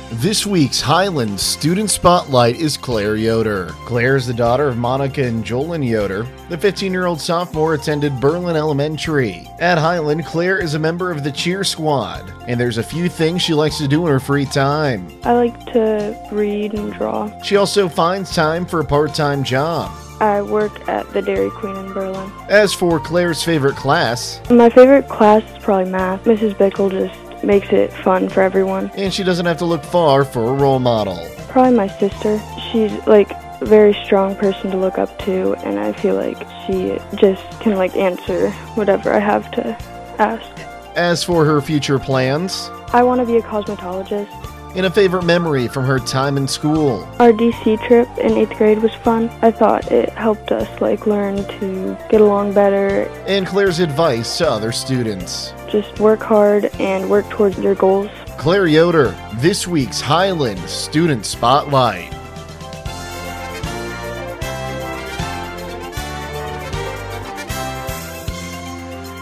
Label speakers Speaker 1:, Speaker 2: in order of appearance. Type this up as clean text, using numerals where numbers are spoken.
Speaker 1: This week's Highlands Student Spotlight is Claire Yoder. Claire is the daughter of Monica and Jolyn Yoder. The 15-year-old sophomore attended Berlin Elementary. At Highland, Claire is a member of the cheer squad, and there's a few things she likes to do in her free time.
Speaker 2: I like to read and draw.
Speaker 1: She also finds time for a part-time job.
Speaker 2: I work at the Dairy Queen in Berlin.
Speaker 1: As for Claire's favorite class,
Speaker 2: My favorite class is probably math. Mrs. Bickle just makes it fun for everyone.
Speaker 1: and she doesn't have to look far for a role model.
Speaker 2: Probably my sister. She's like a very strong person to look up to, and I feel like she just can answer whatever I have to ask.
Speaker 1: As for her future plans,
Speaker 2: I want to be a cosmetologist.
Speaker 1: and a favorite memory from her time in school.
Speaker 2: Our DC trip in 8th grade was fun. I thought it helped us learn to get along better.
Speaker 1: And Claire's advice to other students.
Speaker 2: Just work hard and work towards your goals.
Speaker 1: Claire Yoder, this week's Highland Student Spotlight.